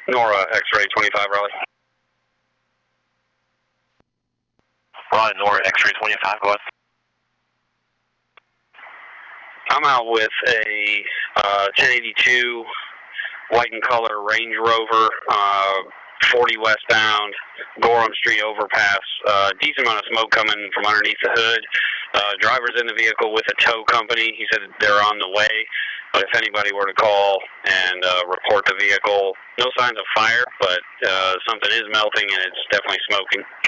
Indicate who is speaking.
Speaker 1: Nora X-ray 25 Raleigh.
Speaker 2: Raleigh, Nora X-ray 25, go ahead.
Speaker 1: I'm out with a 1082 white and color Range Rover, 40 westbound, Gorham Street overpass. Decent amount of smoke coming from underneath the hood. Driver's in the vehicle with a tow company. He said they're on the way, but if anybody were to call and report the vehicle, no signs of fire, but something is melting and it's definitely smoking.